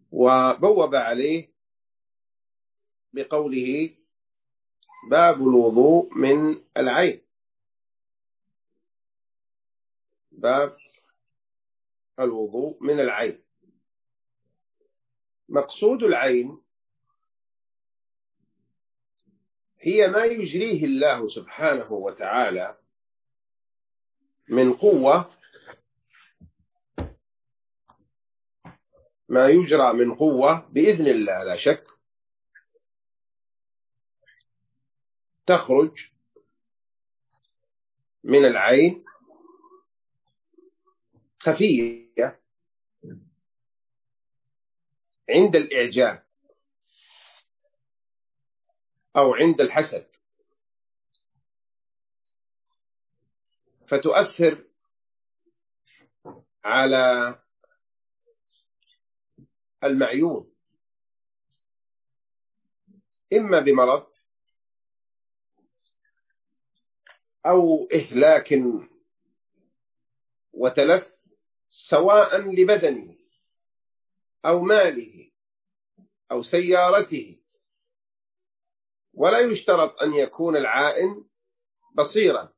وبوب عليه بقوله باب الوضوء من العين. باب الوضوء من العين. مقصود العين هي ما يجريه الله سبحانه وتعالى من قوة، ما يجرى من قوة بإذن الله لا شك، تخرج من العين خفية عند الإعجاب أو عند الحسد، فتؤثر على المعيون إما بمرض أو إهلاك وتلف، سواء لبدنه أو ماله أو سيارته. ولا يشترط أن يكون العائن بصيرا،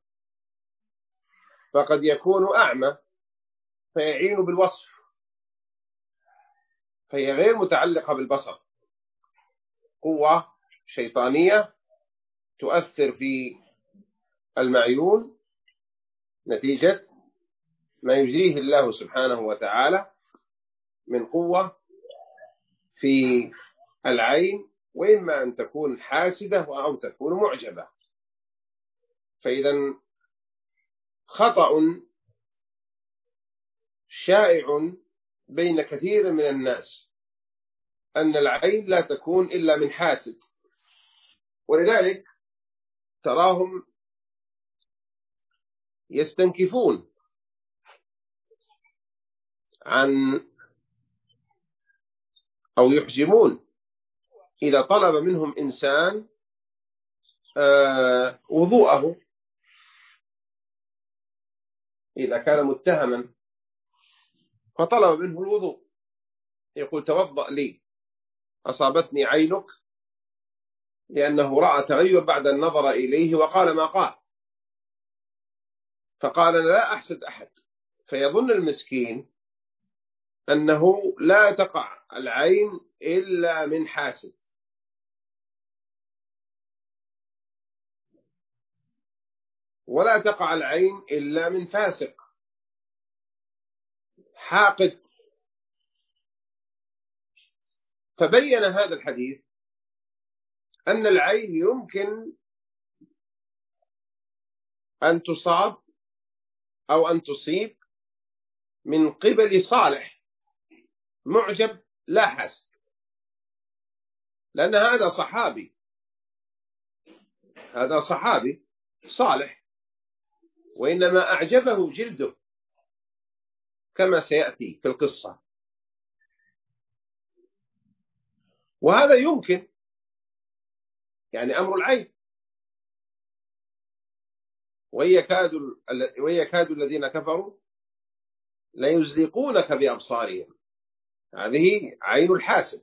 فقد يكون أعمى فيعين بالوصف، فهي غير متعلقة بالبصر، قوة شيطانية تؤثر في المعيون نتيجة ما يجريه الله سبحانه وتعالى من قوة في العين، وإما أن تكون حاسدة أو تكون معجبة. فإذا خطأ شائع بين كثير من الناس أن العين لا تكون إلا من حاسد، ولذلك تراهم يستنكفون عن أو يحجمون إذا طلب منهم إنسان وضوءه، إذا كان متهما فطلب منه الوضوء، يقول توضأ لي، أصابتني عينك، لأنه رأى تغير بعد النظر إليه وقال ما قال، فقال لا أحسد أحد. فيظن المسكين أنه لا تقع العين إلا من حاسد، ولا تقع العين إلا من فاسق حاقد. فبين هذا الحديث أن العين يمكن أن تصاب أو أن تصيب من قبل صالح معجب لا حاسد، لأن هذا صحابي، هذا صحابي صالح، وإنما أعجبه جلده كما سيأتي في القصة. وهذا يمكن، يعني أمر العين. ويكاد الذين كفروا ليزلقونك بأبصارهم، هذه عين الحاسد.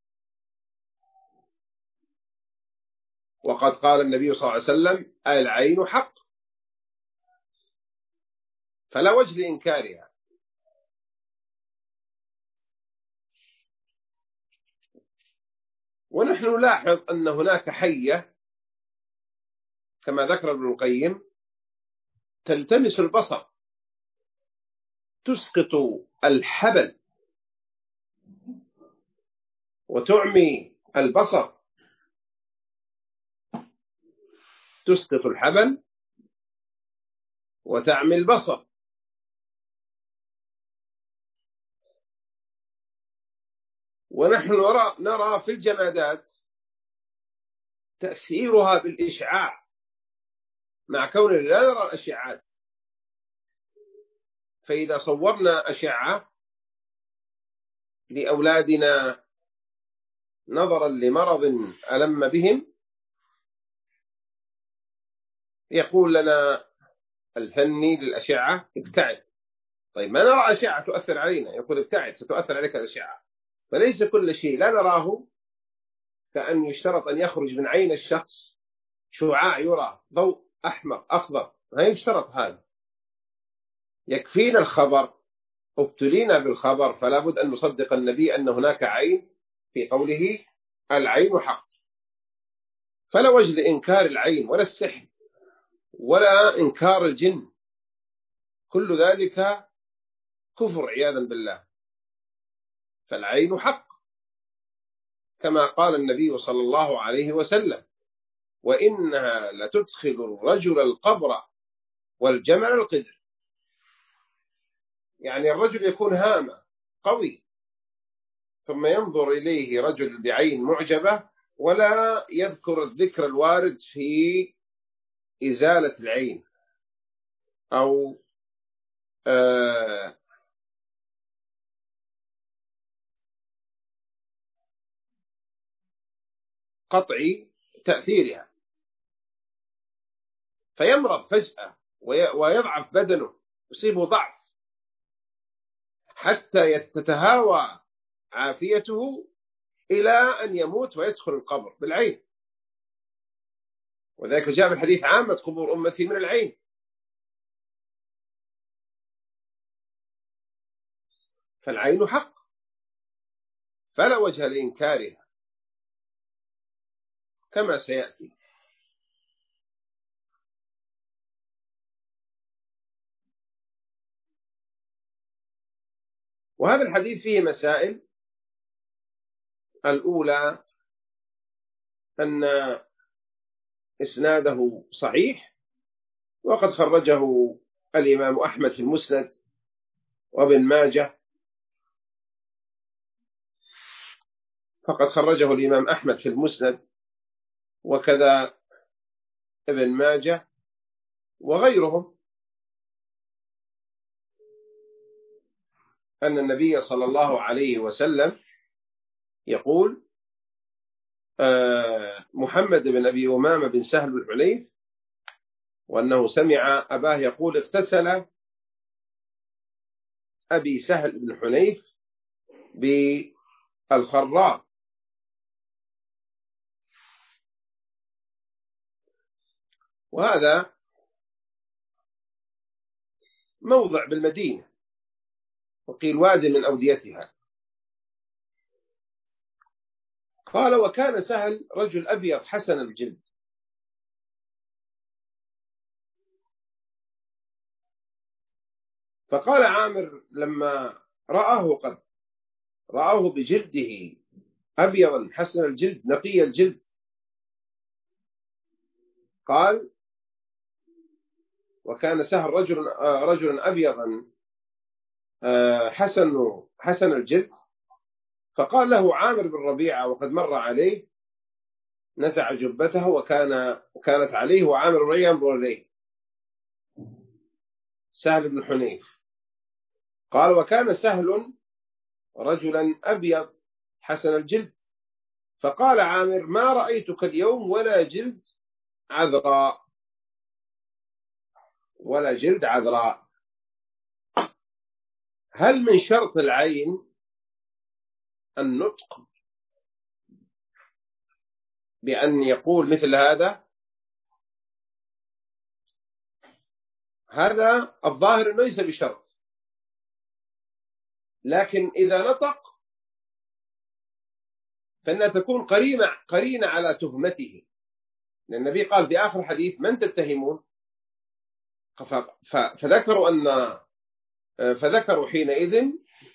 وقد قال النبي صلى الله عليه وسلم العين حق، فلا وجه لإنكارها. ونحن نلاحظ أن هناك حية كما ذكر ابن القيم تلتمس البصر، تسقط الحبل وتعمي البصر، تسقط الحبل وتعمي البصر. ونحن نرى في الجمادات تأثيرها بالإشعاع، مع كوننا لا نرى الأشعات. فإذا صورنا أشعة لأولادنا نظرا لمرض ألم بهم، يقول لنا الفني للأشعة ابتعد. طيب ما نرى أشعة تؤثر علينا، يقول ابتعد ستؤثر عليك الأشعة. فليس كل شيء لا نراه، كأن يشترط أن يخرج من عين الشخص شعاع يرى، ضوء أحمر أخضر، ما يشترط هذا، يكفينا الخبر، ابتلينا بالخبر، فلا بد أن نصدق النبي أن هناك عين، في قوله العين حق. فلا وجه لإنكار العين ولا السحر ولا إنكار الجن، كل ذلك كفر عياذا بالله. فالعين حق كما قال النبي صلى الله عليه وسلم: وإنها لتدخل الرجل القبر والجمل القدر. يعني الرجل يكون هامة قوي، ثم ينظر إليه رجل بعين معجبة ولا يذكر الذكر الوارد في إزالة العين أو قطع تأثيرها، فيمرض فجأة ويضعف بدنه، يصيبه ضعف حتى تتهاوى عافيته إلى أن يموت ويدخل القبر بالعين. وذلك جاء في الحديث: عامة قبور أمتي من العين. فالعين حق فلا وجه لإنكارها كما سيأتي. وهذا الحديث فيه مسائل. الأولى أن إسناده صحيح، وقد خرجه الإمام أحمد في المسند وابن ماجه، فقد خرجه الإمام أحمد في المسند وكذا ابن ماجه وغيرهم، أن النبي صلى الله عليه وسلم يقول: محمد بن أبي أمامة بن سهل بن حنيف، وأنه سمع أباه يقول: اغتسل أبي سهل بن حنيف بالخراء. وهذا موضع بالمدينة، وقيل واد من أوديتها. قال: وكان سهل رجل أبيض حسن الجلد. فقال عامر لما رآه بجلده أبيضا حسن الجلد نقي الجلد، قال: وكان سهل رجلا أبيضا حسن الجلد. فقال له عامر بن ربيعة وقد مر عليه، نزع جبته وكانت عليه، وعامر بن ربيعة ينظر إليه، سهل بن حنيف. قال: وكان سهل رجلا أبيض حسن الجلد. فقال عامر: ما رأيتك اليوم ولا جلد عذراء، ولا جلد عذراء. هل من شرط العين النطق بأن يقول مثل هذا؟ هذا الظاهر ليس بشرط، لكن إذا نطق فإنها تكون قرينة على تهمته، لأن النبي قال في آخر الحديث: من تتهمون؟ فذكروا حينئذ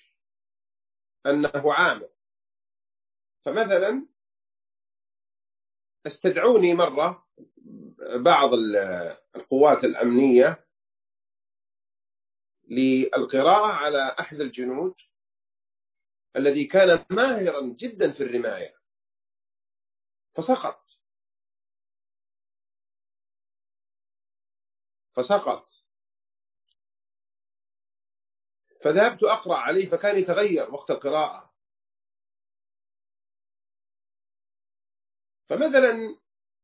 أنه عامر. فمثلا استدعوني مرة بعض القوات الأمنية للقراءة على أحد الجنود الذي كان ماهرا جدا في الرماية، فسقط. فذهبت أقرأ عليه، فكان يتغير وقت القراءة. فمثلا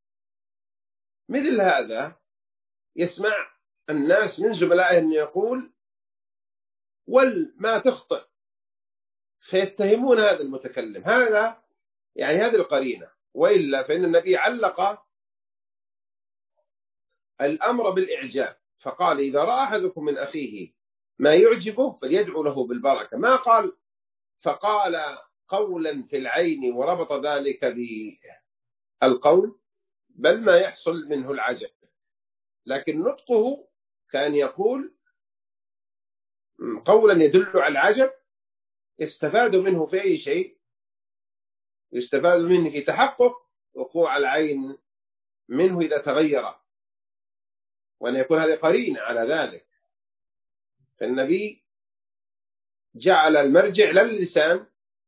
مثل هذا يسمع الناس من زملائه أن يقول: ما تخطئ، فيتهمون هذا المتكلم. هذا يعني هذه القرينة. وإلا فإن النبي علق الأمر بالإعجاب، فقال إذا رأى أحدكم من أخيه ما يعجبه فليدعو له بالبركة. ما قال فقال قولا في العين وربط ذلك بالقول، بل ما يحصل منه العجب. لكن نطقه كان يقول قولا يدل على العجب، يستفاد منه في أي شيء؟ يستفاد منه في تحقق وقوع العين منه إذا تغير، وأن يكون هذه قرينة على ذلك. فالنبي جعل المرجع للسان،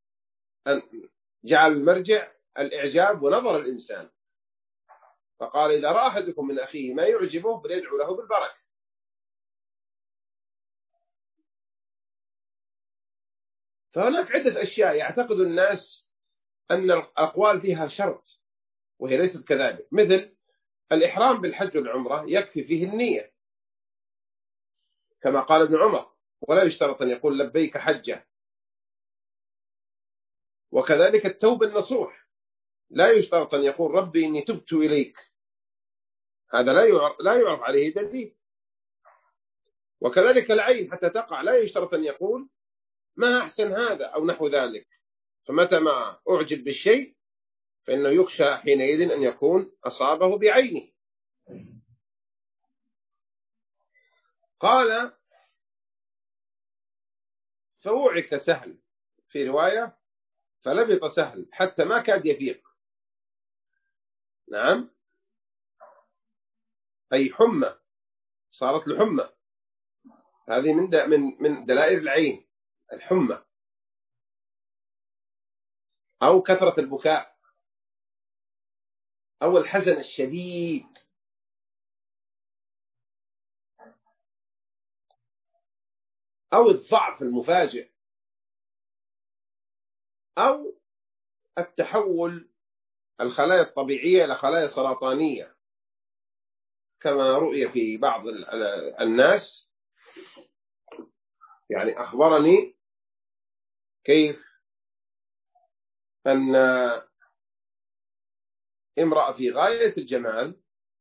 جعل المرجع الإعجاب ونظر الإنسان، فقال إذا رأى أحدكم من أخيه ما يعجبه فليدعو له بالبركة. فهناك عدة أشياء يعتقد الناس أن الأقوال فيها شرط، وهي ليست كذلك. مثل الإحرام بالحج والعمرة يكفي فيه النية كما قال ابن عمر، ولا يشترط أن يقول لبيك حجة. وكذلك التوبة النصوح لا يشترط أن يقول ربي إني تبت إليك، هذا لا يعرف عليه دليل. وكذلك العين حتى تقع لا يشترط أن يقول ما أحسن هذا أو نحو ذلك. فمتى ما أعجب بالشيء فإنه يخشى حينئذ أن يكون أصابه بعينه. قال فوعك سهل، في رواية فلبط سهل حتى ما كاد يفيق. نعم، أي حمى، صارت الحمى. هذه من دلائل العين، الحمى أو كثرة البكاء أو الحزن الشديد أو الضعف المفاجئ أو التحول الخلايا الطبيعية إلى خلايا سرطانية، كما رؤي في بعض الناس. يعني أخبرني كيف أن امرأة في غاية الجمال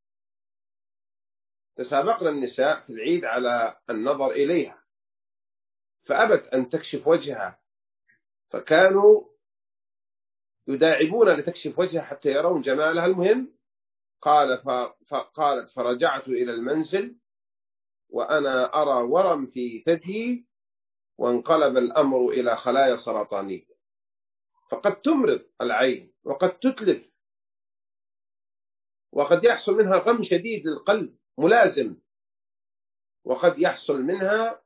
تسابقنا النساء في العيد على النظر إليها، فأبت أن تكشف وجهها، فكانوا يداعبون لتكشف وجهها حتى يرون جمالها. المهم قالت فرجعت إلى المنزل وأنا أرى ورم في ثديي وانقلب الأمر إلى خلايا سرطانية. فقد تمرض العين وقد تتلف وقد يحصل منها غم شديد للقلب ملازم، وقد يحصل منها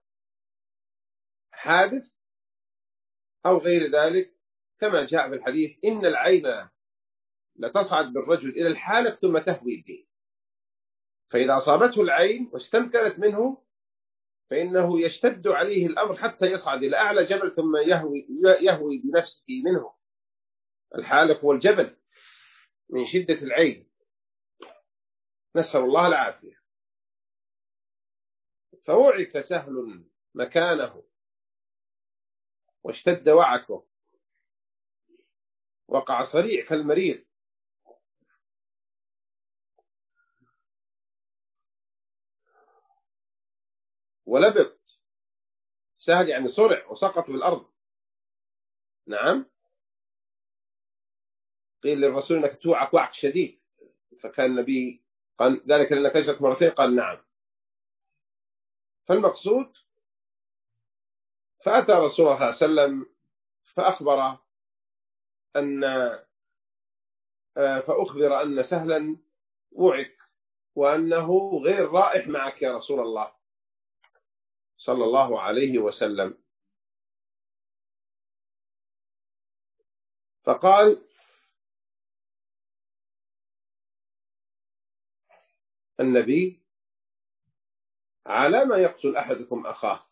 حادث أو غير ذلك، كما جاء في الحديث إن العين لتصعد بالرجل إلى الحالق ثم تهوي به. فإذا أصابته العين واستمكنت منه فإنه يشتد عليه الأمر حتى يصعد إلى أعلى جبل ثم يهوي بنفسه منه. الحالق هو الجبل من شدة العين، نسأل الله العافية. فوعك سهل مكانه واشتد وعكه، وقع صريع كالمريض. ولبط سهل يعني صرع وسقط في الأرض. نعم، قيل للرسول أنك توعك وعك شديد، فكان النبي قال ذلك لأنك كشفت مرتين، قال نعم. فالمقصود فأتى رسول الله صلى الله عليه وسلم فأخبر فأخبر أن سهلا وعك وأنه غير رائح معك يا رسول الله صلى الله عليه وسلم. فقال النبي على ما يقتل أحدكم أخاه؟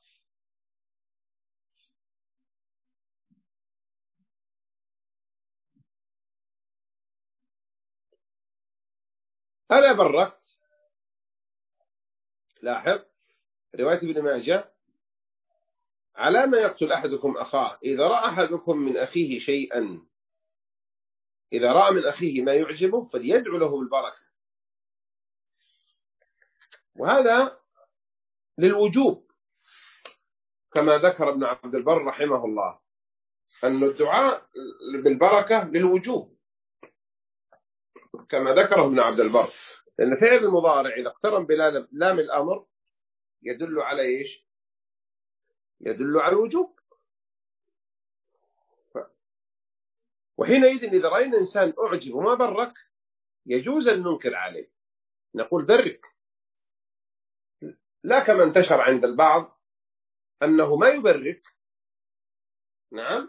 ألا بركت؟ لاحظ رواية ابن ماجه على ما يقتل أحدكم أخاه إذا رأى أحدكم من أخيه شيئا، إذا رأى من أخيه ما يعجبه فليدعو له بالبركة. وهذا للوجوب كما ذكر ابن عبد البر رحمه الله، أن الدعاء بالبركة للوجوب كما ذكره ابن عبد البر، لأن فعل المضارع إذا اقترن بلام الأمر يدل على إيش؟ يدل على الوجوب. وحينئذ إذا رأينا إنسان أعجب وما برك يجوز أن ننكر عليه، نقول برك، لا كما انتشر عند البعض أنه ما يبرك، نعم،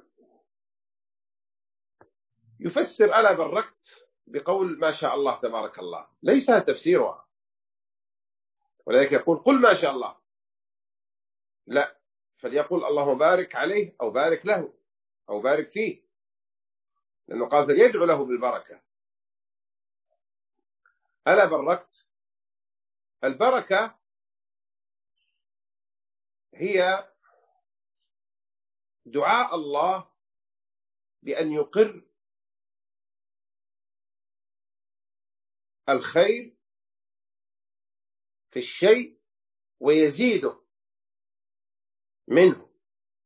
يفسر ألا بركت بقول ما شاء الله تبارك الله، ليس تفسيرها، ولذلك يقول قل ما شاء الله، لا، فليقول اللهم بارك عليه أو بارك له أو بارك فيه، لأنه قال فليدعو له بالبركة. ألا بركت؟ البركة هي دعاء الله بأن يقر الخير في الشيء ويزيده منه.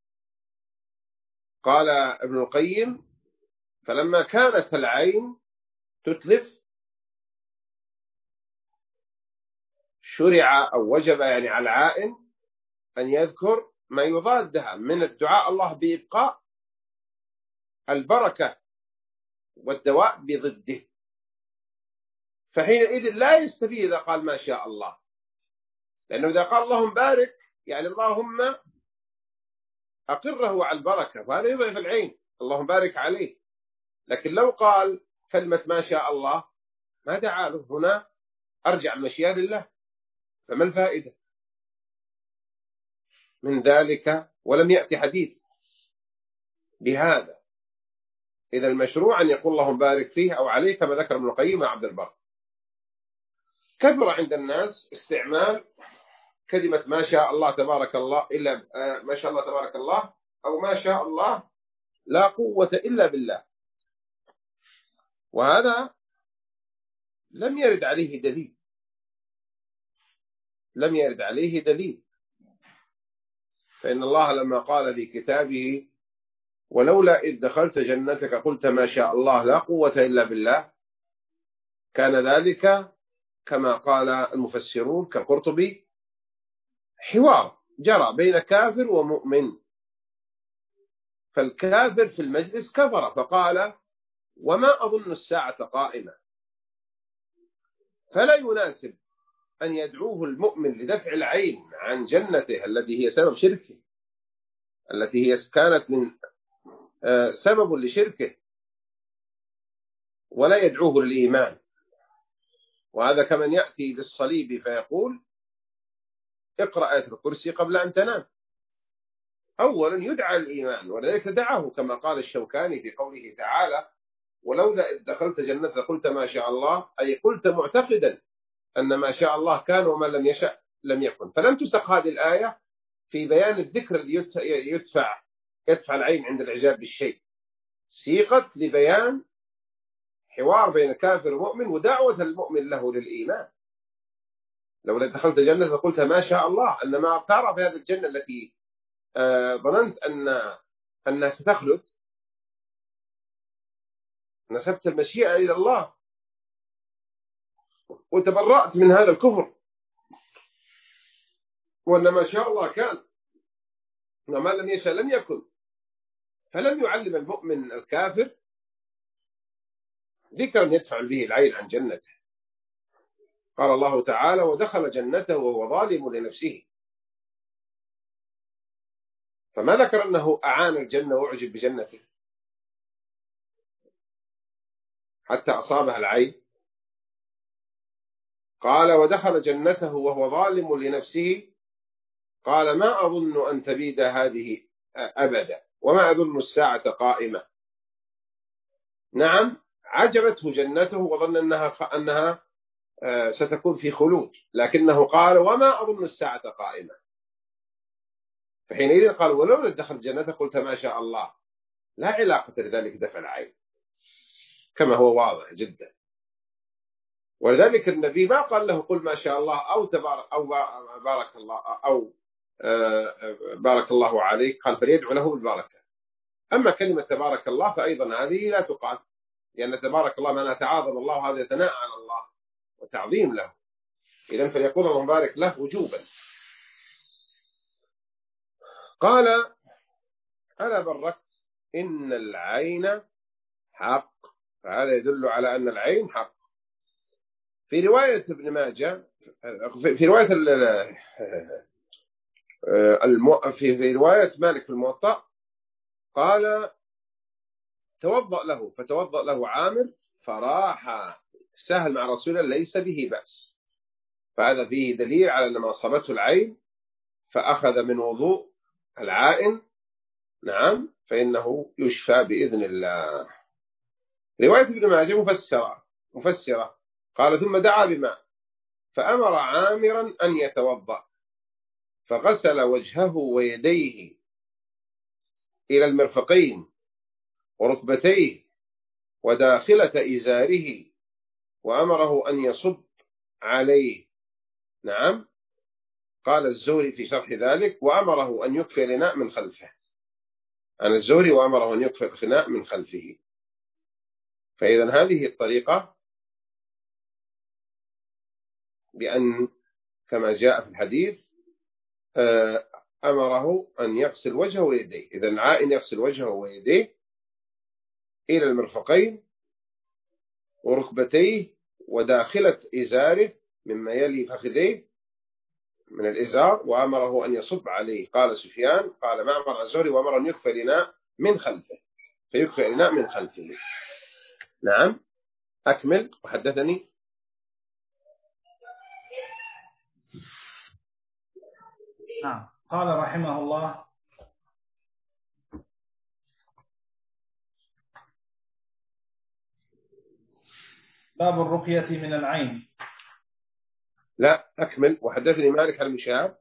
قال ابن القيم فلما كانت العين تتلف شرع أو وجب يعني على العائن أن يذكر ما يضادها من الدعاء الله بإبقاء البركة والدواء بضده، فحينئذ لا يستفيد إذا قال ما شاء الله، لأنه إذا قال اللهم بارك يعني اللهم أقره على البركة، وهذا يضعف العين، اللهم بارك عليه. لكن لو قال كلمة ما شاء الله ما دعا له، هنا أرجع المشيئة لله، فما الفائدة من ذلك؟ ولم يأتي حديث بهذا. إذا المشروع أن يقول اللهم بارك فيه أو عليه كما ذكر ابن القيم وعبد البر. كثر عند الناس استعمال كلمة ما شاء الله تبارك الله إلا ما شاء الله تبارك الله، أو ما شاء الله لا قوة إلا بالله، وهذا لم يرد عليه دليل، لم يرد عليه دليل. فإن الله لما قال في كتابه ولولا إذ دخلت جنتك قلت ما شاء الله لا قوة إلا بالله، كان ذلك كما قال المفسرون كالقرطبي حوار جرى بين كافر ومؤمن، فالكافر في المجلس كفر فقال وما أظن الساعة قائمة، فلا يناسب أن يدعوه المؤمن لدفع العين عن جنته التي هي سبب شركه، التي هي كانت من سبب لشركه، ولا يدعوه للإيمان. وهذا كمن يأتي للصليب فيقول اقرأ آية الكرسي قبل أن تنام، أولا يدعى الإيمان، ولذلك دعاه كما قال الشوكاني في قوله تعالى ولولا إذ دخلت جنتك قلت ما شاء الله، أي قلت معتقدا أن ما شاء الله كان وما لم يشأ لم يكن. فلم تسق هذه الآية في بيان الذكر اللي يدفع العين عند الإعجاب بالشيء، سيقت لبيان حوار بين كافر ومؤمن ودعوة المؤمن له للإيمان. لولا دخلت جنة فقلت ما شاء الله، أن ما ترى في هذه الجنة التي ظننت أنها ستخلد، نسبت المشيئة إلى الله وتبرأت من هذا الكفر، وأن ما شاء الله كان وما لم يشاء لم يكن. فلم يعلم المؤمن الكافر ذكرا يدفع به العين عن جنته. قال الله تعالى ودخل جنته وهو ظالم لنفسه، فما ذكر أنه أعان الجنة وأعجب بجنته حتى أصابها العين. قال ودخل جنته وهو ظالم لنفسه، قال ما أظن أن تبيد هذه أبدا وما أظن الساعة قائمة. نعم عجبته جنته وظن أنها ستكون في خلود، لكنه قال وما أظن الساعة قائمة، فحينئذ قال ولو دخل الجنة قلت ما شاء الله، لا علاقة لذلك دفع العين كما هو واضح جدا. ولذلك النبي ما قال له قل ما شاء الله أو تبارك أو بارك الله أو بارك الله عليك، قال فليدعو له بالبركة. أما كلمة تبارك الله فأيضا هذه لا تقال، لأن تبارك الله معناه تعاظم الله، هذا ثناء على الله وتعظيم له، إذن فليقول اللهم بارك له وجوبا. قال ألا بركت إن العين حق، فهذا يدل على أن العين حق. في رواية ابن ماجه، في رواية في رواية مالك في الموطأ قال توضأ له، فتوضأ له عامر فراح سهل مع رسول الله ليس به بأس. فهذا فيه دليل على أن ما أصابته العين فأخذ من وضوء العائن، نعم، فإنه يشفى بإذن الله. رواية ابن ماجه مفسرة قال ثم دعا بماء فأمر عامرا أن يتوضأ، فغسل وجهه ويديه إلى المرفقين وركبتيه وداخلة إزاره، وأمره أن يصب عليه. نعم، قال الزهري في شرح ذلك وأمره أن يكفي الإناء من خلفه، عن الزهري وأمره أن يكفي الخناء من خلفه. فإذا هذه الطريقة بأن كما جاء في الحديث أمره أن يغسل وجهه ويديه. إذا العائن يغسل وجهه ويديه إلى المرفقين وركبتيه وداخلة إزاره مما يلي فخذيه من الإزار، وأمره أن يصب عليه. قال سفيان قال معمر الزهري وأمر أن يكفي الإناء من خلفه، فيكفي الإناء من خلفه. نعم، أكمل. وحدثني نعم. قال رحمه الله باب الرقية من العين. لا أكمل. وحدثني مالك عن ابن شهاب.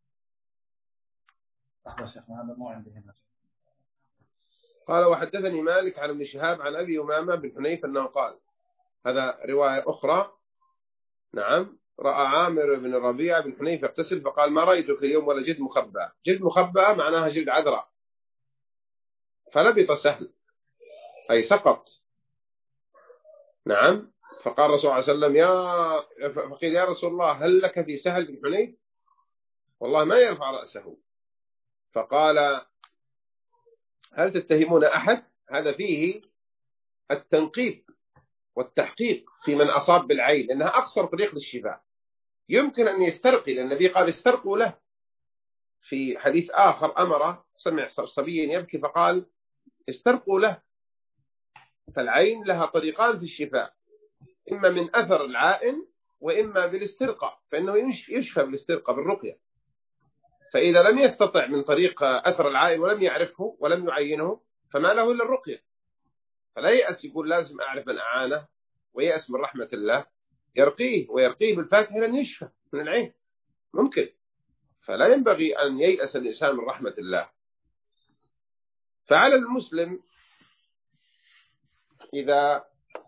هذا مو عندي هنا. قال وحدثني مالك عن ابن شهاب عن أبي أمامة بن حنيف أنه قال، هذا رواية أخرى، نعم، رأى عامر بن الربيع بن حنيف يغتسل فقال ما رأيتك اليوم ولا جلد مخبى. جلد مخبى معناها جلد عذراء، فلبط سهل أي سقط. نعم، فقال الرسول صلى الله عليه وسلم فقيل يا رسول الله هل لك في سهل بن حنيف؟ والله ما يرفع رأسه. فقال هل تتهمون أحد؟ هذا فيه التنقيب والتحقيق في من أصاب بالعين، لأنها أقصر طريق للشفاء. يمكن أن يسترقي، لأن النبي قال استرقوا له. في حديث آخر أمر سمع صبيا يبكي فقال استرقوا له. فالعين لها طريقان في الشفاء، إما من أثر العائن وإما بالاسترقاء، فإنه يشفى بالاسترقاء بالرقية. فإذا لم يستطع من طريق أثر العائن ولم يعرفه ولم يعينه فما له إلا الرقية. فلا يأس يقول لازم أعرف من أعانه ويأس من رحمة الله، يرقيه ويرقيه بالفاتحة لن يشفى من العين، ممكن. فلا ينبغي أن ييأس الإنسان من رحمة الله. فعلى المسلم إذا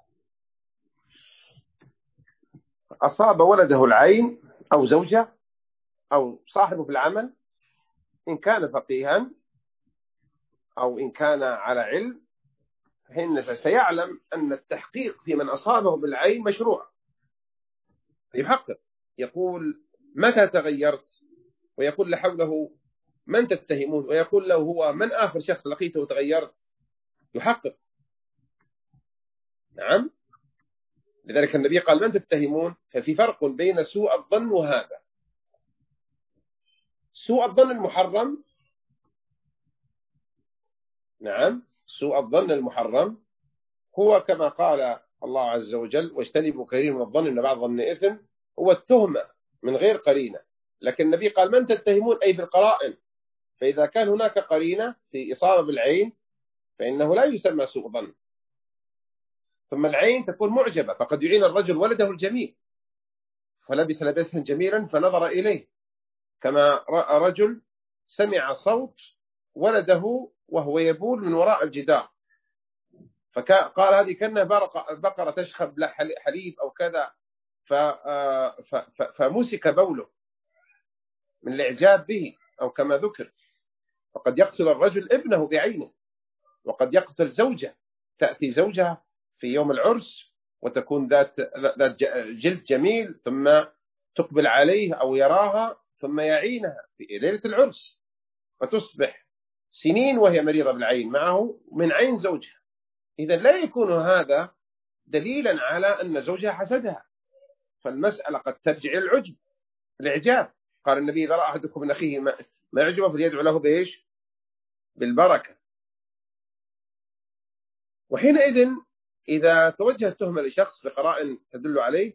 أصاب ولده العين أو زوجه أو صاحبه في العمل، إن كان فقيها أو إن كان على علم، فإنه سيعلم أن التحقيق في من أصابه بالعين مشروع. يحقق، يقول متى تغيرت، ويقول لحوله من تتهمون، ويقول له هو من آخر شخص لقيته وتغيرت. يحقق. نعم، لذلك النبي قال من تتهمون. ففي فرق بين سوء الظن وهذا. سوء الظن المحرم، نعم، سوء الظن المحرم هو كما قال الله عز وجل واجتنبوا كثير من الظن إن بعض الظن إثم، هو التهمة من غير قرينة. لكن النبي قال من تتهمون أي بالقرائن. فإذا كان هناك قرينة في إصابة بالعين فإنه لا يسمى سوء ظن. ثم العين تكون معجبة، فقد يعين الرجل ولده الجميل فلبس لبسا جميلا فنظر إليه، كما رأى رجل سمع صوت ولده وهو يبول من وراء الجدار، فقال هذه كأنها بقرة تشخب له حليب أو كذا، فمسك بوله من الإعجاب به، أو كما ذكر. وقد يقتل الرجل ابنه بعينه، وقد يقتل زوجة، تأتي زوجها في يوم العرس وتكون ذات جلد جميل، ثم تقبل عليه أو يراها ثم يعينها في ليلة العرس، فتصبح سنين وهي مريضة بالعين معه من عين زوجها. إذا لا يكون هذا دليلا على أن زوجها حسدها، فالمسألة قد ترجع إلى العجب، الإعجاب. قال النبي إذا رأى أحدكم من أخيه ما يعجبه فليدعو له بإيش؟ بالبركة. وحينئذ إذا توجه التهمة لشخص بقرائن تدل عليه،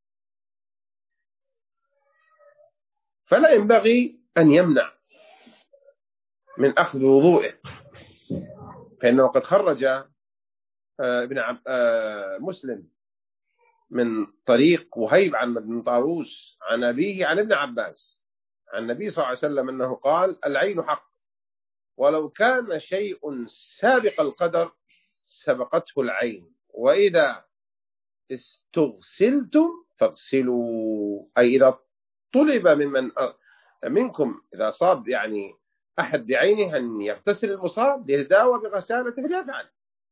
فلا ينبغي أن يمنع من أخذ وضوئه، فإنه قد خرج ابن مسلم من طريق وهيب عن بن طاووس عن أبيه عن ابن عباس عن النبي صلى الله عليه وسلم أنه قال: العين حق، ولو كان شيء سابق القدر سبقته العين، وإذا استغسلتم فاغسلوا. أي إذا طلب منكم إذا صاب يعني أحد بعينه أن يغتسل المصاب ليتداوى بغسالة فليفعل.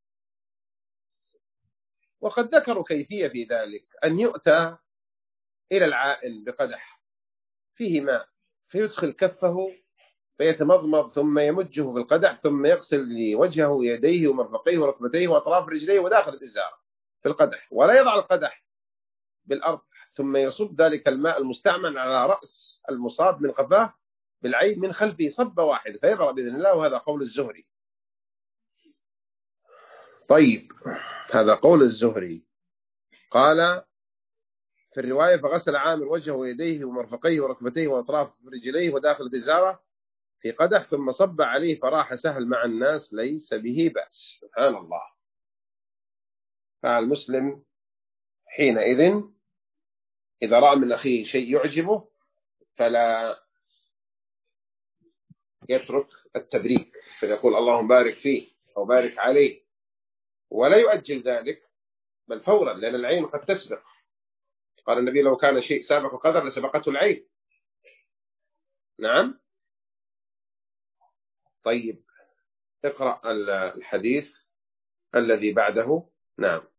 وقد ذكروا كيفية في ذلك، أن يؤتى إلى العائن بقدح فيه ماء فيدخل كفه فيتمضمض ثم يمجه في القدح، ثم يغسل وجهه ويديه ومرفقيه وركبتيه وأطراف رجليه وداخل الإزار في القدح، ولا يضع القدح بالأرض، ثم يصب ذلك الماء المستعمل على رأس المصاب من قفاه بالعين من خلفه صبة واحدة فيبرأ بإذن الله. وهذا قول الزهري. طيب، هذا قول الزهري. قال في الرواية: فغسل عامر وجهه ويديه ومرفقيه وركبتيه وأطراف رجليه وداخل الإزارة في قدح ثم صب عليه فراح سهل مع الناس ليس به بأس. سبحان الله. فالمسلم حينئذ إذا رأى من أخيه شيء يعجبه فلا يترك التبريك، فيقول اللهم بارك فيه أو بارك عليه، ولا يؤجل ذلك بل فورا، لأن العين قد تسبق. قال النبي: لو كان شيء سابق القدر لسبقته العين. نعم. طيب، اقرأ الحديث الذي بعده. نعم.